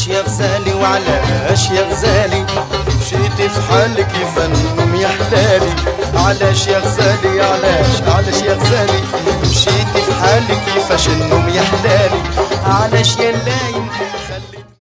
علاش يا غزالي وعلاش يا غزالي مشيتي في حالك كيف النوم يا حلالي؟ علاش يا غزالي علاش يا غزالي مشيتي في حالك كيفاش النوم يا حلالي؟ علاش يا لايم